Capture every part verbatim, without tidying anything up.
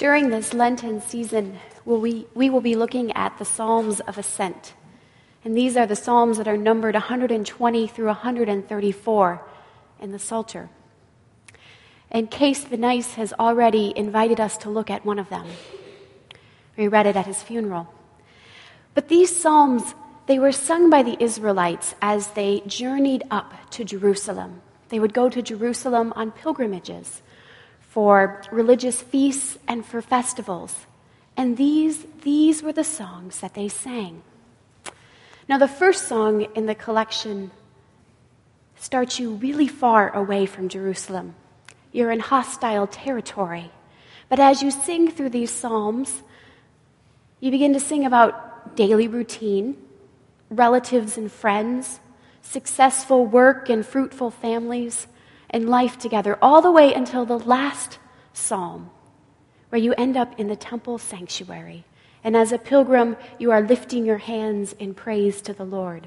During this Lenten season, will we, we will be looking at the Psalms of Ascent. And these are the Psalms that are numbered one hundred twenty through one hundred thirty-four in the Psalter. And Case Venice has already invited us to look at one of them. We read it at his funeral. But these Psalms, they were sung by the Israelites as they journeyed up to Jerusalem. They would go to Jerusalem on pilgrimages for religious feasts and for festivals. And these, these were the songs that they sang. Now, the first song in the collection starts you really far away from Jerusalem. You're in hostile territory. But as you sing through these psalms, you begin to sing about daily routine, relatives and friends, successful work and fruitful families, and life together, all the way until the last psalm, where you end up in the temple sanctuary. And as a pilgrim, you are lifting your hands in praise to the Lord.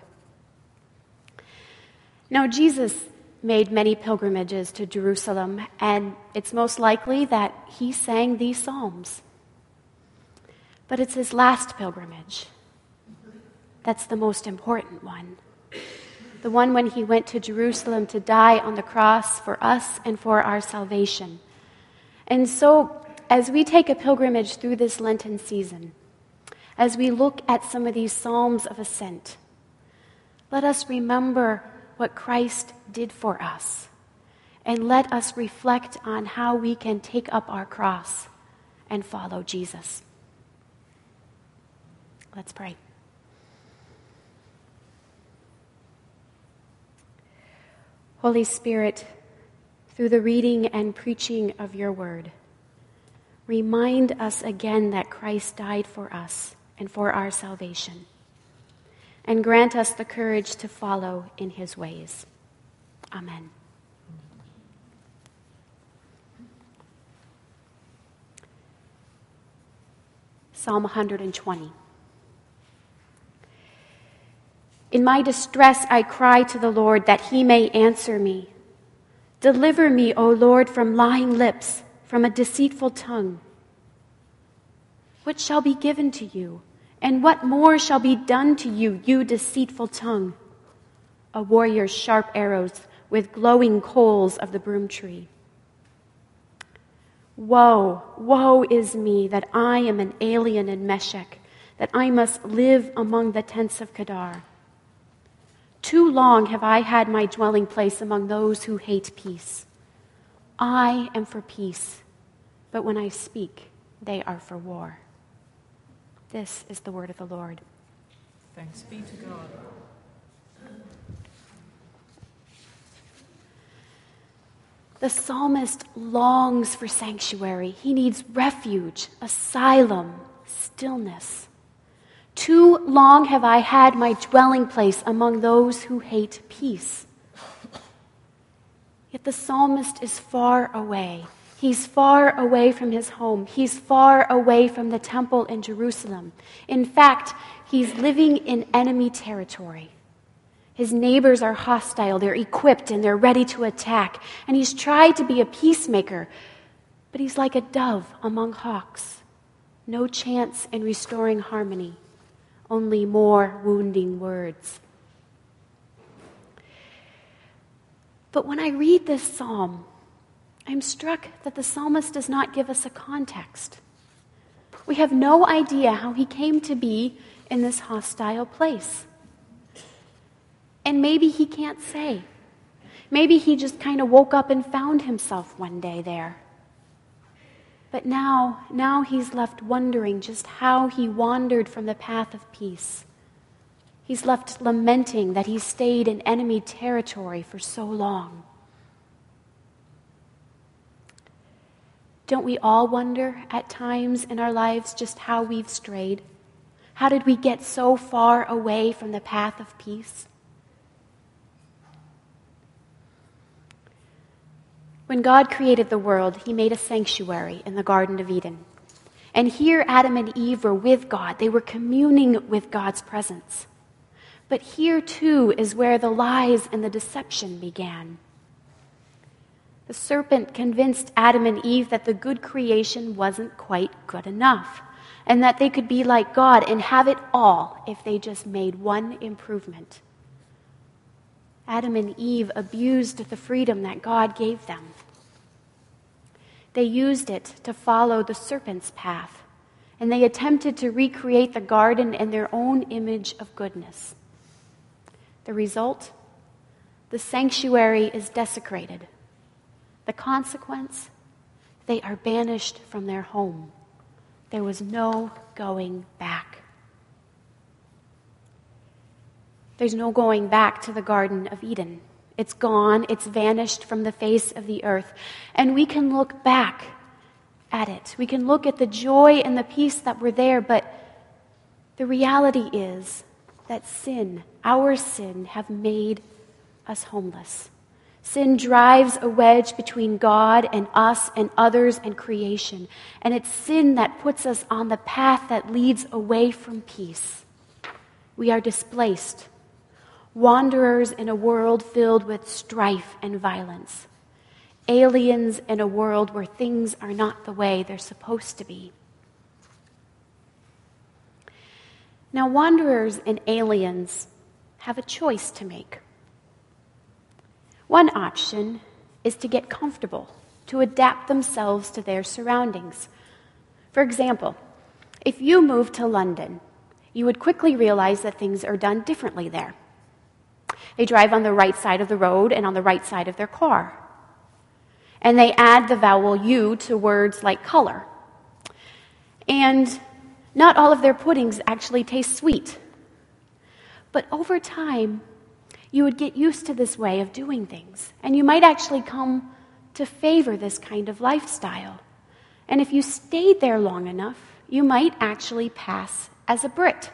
Now, Jesus made many pilgrimages to Jerusalem, and it's most likely that he sang these psalms. But it's his last pilgrimage that's the most important one. The one when he went to Jerusalem to die on the cross for us and for our salvation. And so, as we take a pilgrimage through this Lenten season, as we look at some of these Psalms of Ascent, let us remember what Christ did for us, and let us reflect on how we can take up our cross and follow Jesus. Let's pray. Holy Spirit, through the reading and preaching of your word, remind us again that Christ died for us and for our salvation, and grant us the courage to follow in his ways. Amen. Psalm one hundred twenty. In my distress I cry to the Lord that he may answer me. Deliver me, O Lord, from lying lips, from a deceitful tongue. What shall be given to you, and what more shall be done to you, you deceitful tongue? A warrior's sharp arrows with glowing coals of the broom tree. Woe, woe is me that I am an alien in Meshech, that I must live among the tents of Kedar. Too long have I had my dwelling place among those who hate peace. I am for peace, but when I speak, they are for war. This is the word of the Lord. Thanks be to God. The psalmist longs for sanctuary. He needs refuge, asylum, stillness. Too long have I had my dwelling place among those who hate peace. Yet the psalmist is far away. He's far away from his home. He's far away from the temple in Jerusalem. In fact, he's living in enemy territory. His neighbors are hostile. They're equipped and they're ready to attack. And he's tried to be a peacemaker, but he's like a dove among hawks. No chance in restoring harmony. Only more wounding words. But when I read this psalm, I'm struck that the psalmist does not give us a context. We have no idea how he came to be in this hostile place. And maybe he can't say. Maybe he just kind of woke up and found himself one day there. But now, now he's left wondering just how he wandered from the path of peace. He's left lamenting that he stayed in enemy territory for so long. Don't we all wonder at times in our lives just how we've strayed? How did we get so far away from the path of peace? When God created the world, he made a sanctuary in the Garden of Eden. And here Adam and Eve were with God. They were communing with God's presence. But here too is where the lies and the deception began. The serpent convinced Adam and Eve that the good creation wasn't quite good enough, and that they could be like God and have it all if they just made one improvement. Adam and Eve abused the freedom that God gave them. They used it to follow the serpent's path, and they attempted to recreate the garden in their own image of goodness. The result? The sanctuary is desecrated. The consequence? They are banished from their home. There was no going back. There's no going back to the Garden of Eden. It's gone, it's vanished from the face of the earth. And we can look back at it. We can look at the joy and the peace that were there, but the reality is that sin, our sin, have made us homeless. Sin drives a wedge between God and us and others and creation. And it's sin that puts us on the path that leads away from peace. We are displaced, wanderers in a world filled with strife and violence, aliens in a world where things are not the way they're supposed to be. Now, wanderers and aliens have a choice to make. One option is to get comfortable, to adapt themselves to their surroundings. For example, if you moved to London, you would quickly realize that things are done differently there. They drive on the right side of the road and on the right side of their car. And they add the vowel U to words like color. And not all of their puddings actually taste sweet. But over time, you would get used to this way of doing things, and you might actually come to favor this kind of lifestyle. And if you stayed there long enough, you might actually pass as a Brit.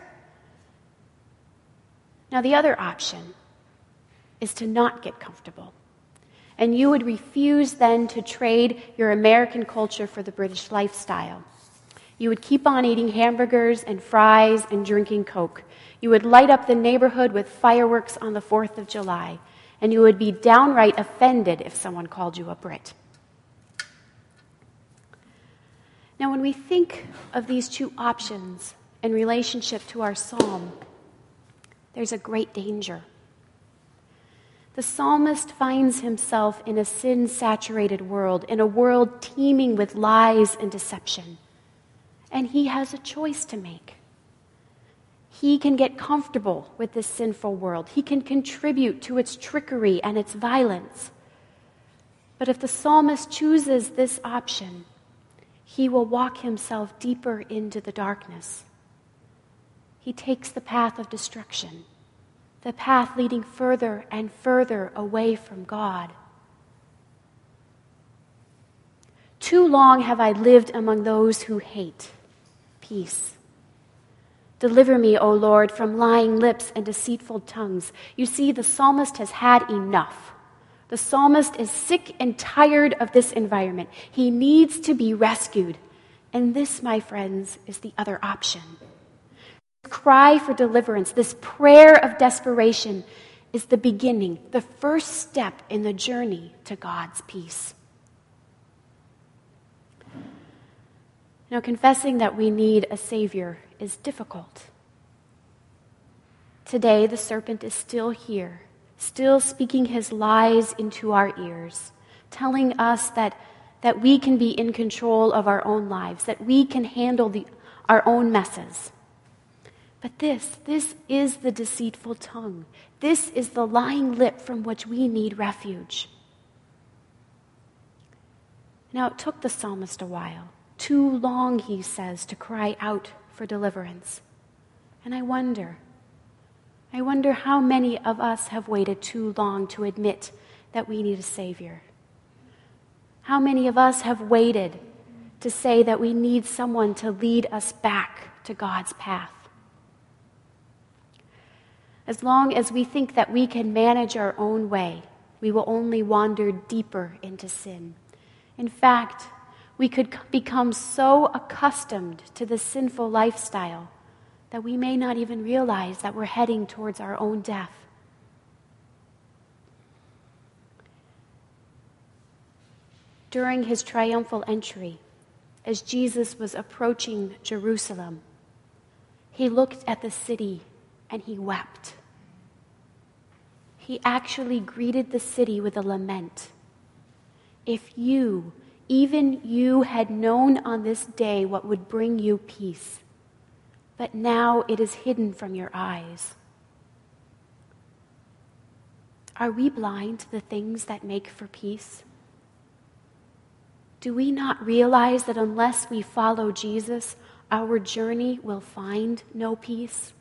Now, the other option is to not get comfortable, and you would refuse then to trade your American culture for the British lifestyle. You would keep on eating hamburgers and fries and drinking Coke. You would light up the neighborhood with fireworks on the fourth of July, and you would be downright offended if someone called you a Brit. Now, when we think of these two options in relationship to our psalm, there's a great danger. The psalmist finds himself in a sin-saturated world, in a world teeming with lies and deception, and he has a choice to make. He can get comfortable with this sinful world. He can contribute to its trickery and its violence. But if the psalmist chooses this option, he will walk himself deeper into the darkness. He takes the path of destruction, the path leading further and further away from God. Too long have I lived among those who hate peace. Deliver me, O Lord, from lying lips and deceitful tongues. You see, the psalmist has had enough. The psalmist is sick and tired of this environment. He needs to be rescued. And this, my friends, is the other option. This cry for deliverance, this prayer of desperation, is the beginning, the first step in the journey to God's peace. Now, confessing that we need a Savior is difficult. Today, the serpent is still here, still speaking his lies into our ears, telling us that, that we can be in control of our own lives, that we can handle the, our own messes. But this, this is the deceitful tongue. This is the lying lip from which we need refuge. Now, it took the psalmist a while. Too long, he says, to cry out for deliverance. And I wonder, I wonder how many of us have waited too long to admit that we need a Savior. How many of us have waited to say that we need someone to lead us back to God's path? As long as we think that we can manage our own way, we will only wander deeper into sin. In fact, we could become so accustomed to the sinful lifestyle that we may not even realize that we're heading towards our own death. during his triumphal entry, as Jesus was approaching Jerusalem, he looked at the city and he wept. He actually greeted the city with a lament. If you, even you, had known on this day what would bring you peace, but now it is hidden from your eyes. Are we blind to the things that make for peace? Do we not realize that unless we follow Jesus, our journey will find no peace?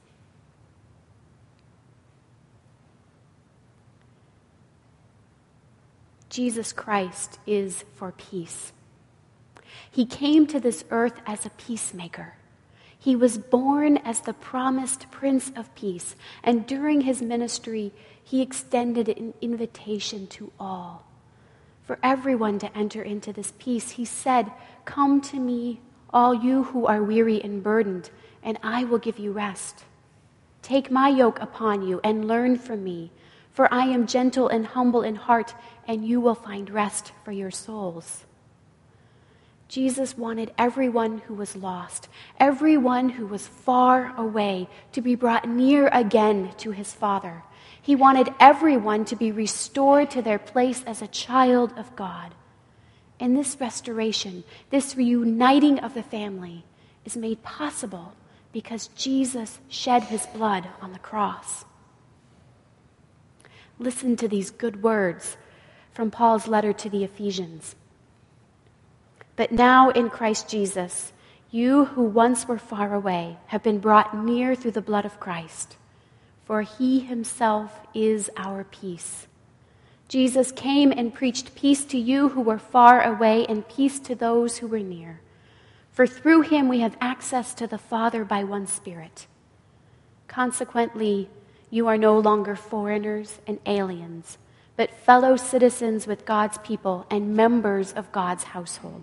Jesus Christ is for peace. He came to this earth as a peacemaker. He was born as the promised Prince of Peace, and during his ministry, he extended an invitation to all. For everyone to enter into this peace, he said, "Come to me, all you who are weary and burdened, and I will give you rest. Take my yoke upon you and learn from me, for I am gentle and humble in heart, and you will find rest for your souls." Jesus wanted everyone who was lost, everyone who was far away, to be brought near again to his Father. He wanted everyone to be restored to their place as a child of God. And this restoration, this reuniting of the family, is made possible because Jesus shed his blood on the cross. Listen to these good words from Paul's letter to the Ephesians. "But now in Christ Jesus, you who once were far away have been brought near through the blood of Christ, for he himself is our peace. Jesus came and preached peace to you who were far away and peace to those who were near. For through him we have access to the Father by one Spirit. Consequently, you are no longer foreigners and aliens, but fellow citizens with God's people and members of God's household."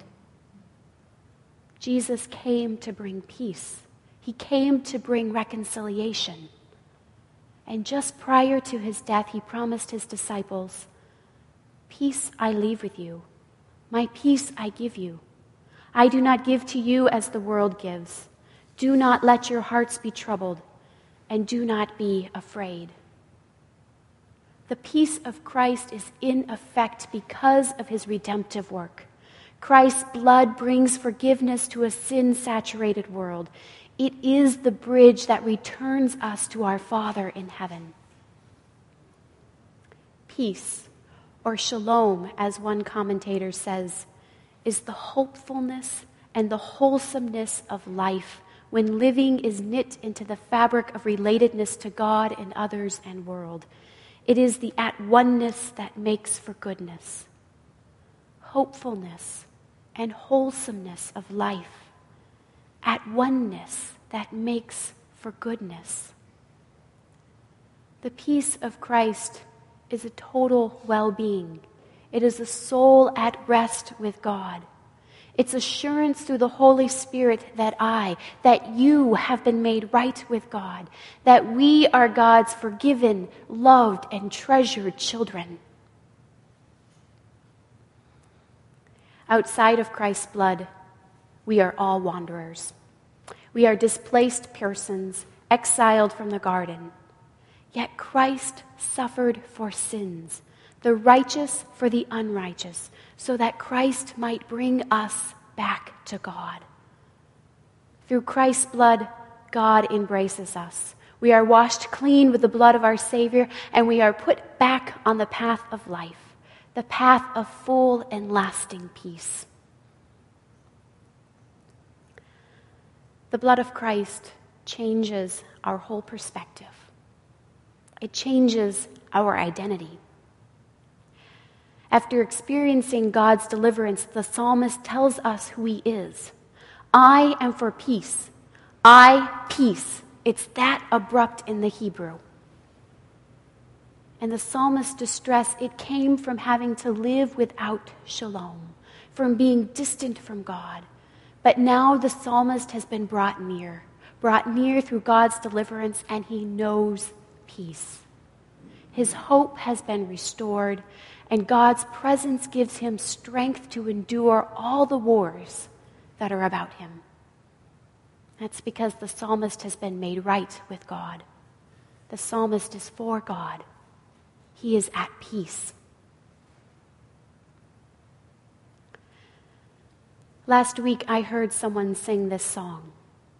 Jesus came to bring peace. He came to bring reconciliation. And just prior to his death, he promised his disciples, "Peace I leave with you. My peace I give you. I do not give to you as the world gives. Do not let your hearts be troubled, and do not be afraid." The peace of Christ is in effect because of his redemptive work. Christ's blood brings forgiveness to a sin-saturated world. It is the bridge that returns us to our Father in heaven. Peace, or shalom, as one commentator says, is the hopefulness and the wholesomeness of life when living is knit into the fabric of relatedness to God and others and world. It is the at-oneness that makes for goodness. Hopefulness and wholesomeness of life. At-oneness that makes for goodness. The peace of Christ is a total well-being. It is a soul at rest with God. It's assurance through the Holy Spirit that I, that you have been made right with God, that we are God's forgiven, loved, and treasured children. Outside of Christ's blood, we are all wanderers. We are displaced persons, exiled from the garden. Yet Christ suffered for sins, the righteous for the unrighteous, so that Christ might bring us back to God. Through Christ's blood, God embraces us. We are washed clean with the blood of our Savior, and we are put back on the path of life, the path of full and lasting peace. The blood of Christ changes our whole perspective. It changes our identity. After experiencing God's deliverance, the psalmist tells us who he is. I am for peace. I, peace. It's that abrupt in the Hebrew. And the psalmist's distress, it came from having to live without shalom, from being distant from God. But now the psalmist has been brought near, brought near through God's deliverance, and he knows peace. His hope has been restored, and God's presence gives him strength to endure all the wars that are about him. That's because the psalmist has been made right with God. The psalmist is for God. He is at peace. Last week, I heard someone sing this song.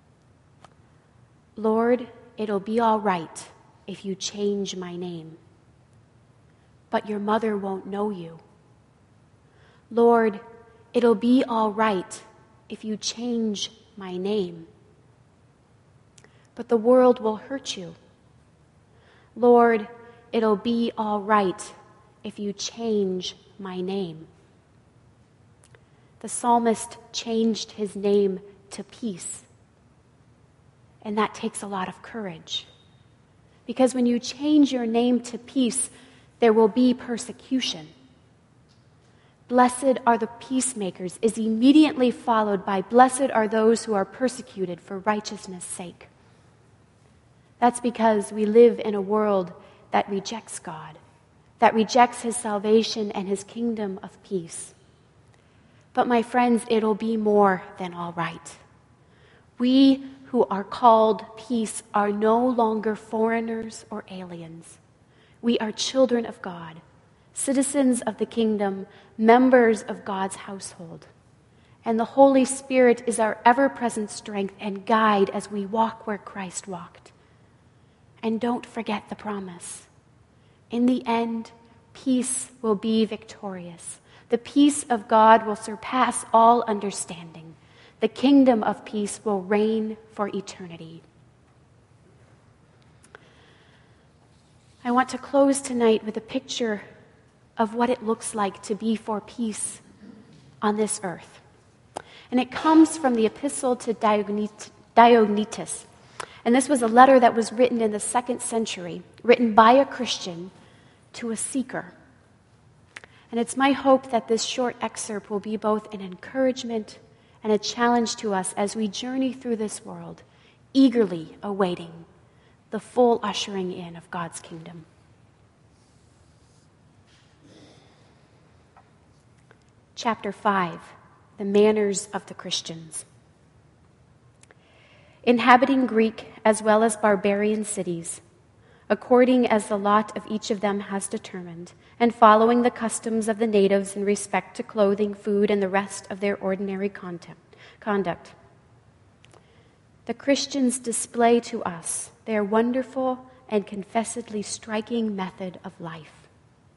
Lord, it'll be all right if you change my name, but your mother won't know you. Lord, it'll be all right if you change my name, but the world will hurt you. Lord, it'll be all right if you change my name. The psalmist changed his name to peace. And that takes a lot of courage. Because when you change your name to peace, there will be persecution. Blessed are the peacemakers is immediately followed by blessed are those who are persecuted for righteousness' sake. That's because we live in a world that rejects God, that rejects his salvation and his kingdom of peace. But my friends, it'll be more than all right. We who are called peace are no longer foreigners or aliens. We are children of God, citizens of the kingdom, members of God's household. And the Holy Spirit is our ever-present strength and guide as we walk where Christ walked. And don't forget the promise. In the end, peace will be victorious. The peace of God will surpass all understanding. The kingdom of peace will reign for eternity. I want to close tonight with a picture of what it looks like to be for peace on this earth. And it comes from the epistle to Diognetus. And this was a letter that was written in the second century, written by a Christian to a seeker. And it's my hope that this short excerpt will be both an encouragement and a challenge to us as we journey through this world, eagerly awaiting the full ushering in of God's kingdom. Chapter five, the manners of the Christians. Inhabiting Greek as well as barbarian cities, according as the lot of each of them has determined, and following the customs of the natives in respect to clothing, food, and the rest of their ordinary conduct. The Christians display to us their wonderful and confessedly striking method of life.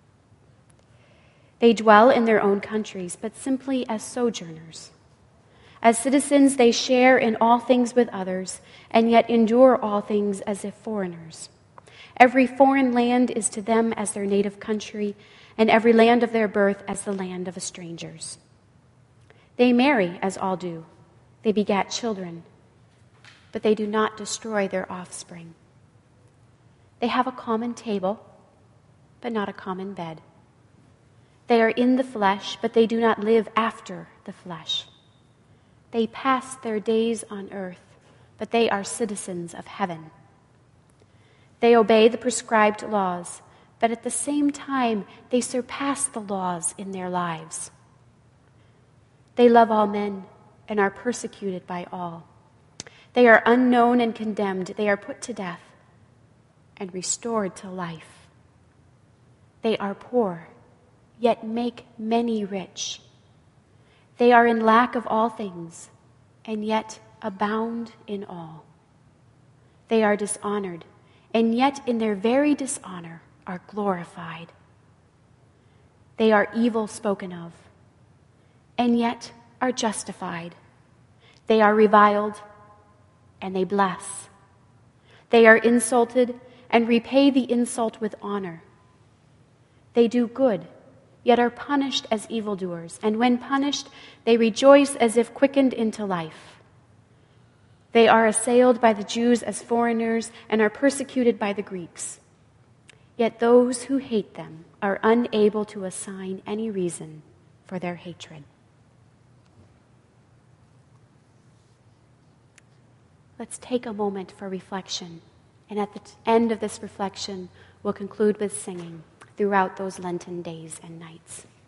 They dwell in their own countries, but simply as sojourners. As citizens, they share in all things with others, and yet endure all things as if foreigners. Every foreign land is to them as their native country, and every land of their birth as the land of strangers. They marry, as all do. They begat children, but they do not destroy their offspring. They have a common table, but not a common bed. They are in the flesh, but they do not live after the flesh. They pass their days on earth, but they are citizens of heaven. They obey the prescribed laws, but at the same time, they surpass the laws in their lives. They love all men and are persecuted by all. They are unknown and condemned. They are put to death and restored to life. They are poor, yet make many rich. They are in lack of all things, and yet abound in all. They are dishonored, and yet in their very dishonor are glorified. They are evil spoken of, and yet are justified. They are reviled, and they bless. They are insulted, and repay the insult with honor. They do good, yet are punished as evildoers, and when punished, they rejoice as if quickened into life. They are assailed by the Jews as foreigners and are persecuted by the Greeks. Yet those who hate them are unable to assign any reason for their hatred. Let's take a moment for reflection, and at the end of this reflection, we'll conclude with singing throughout those Lenten days and nights.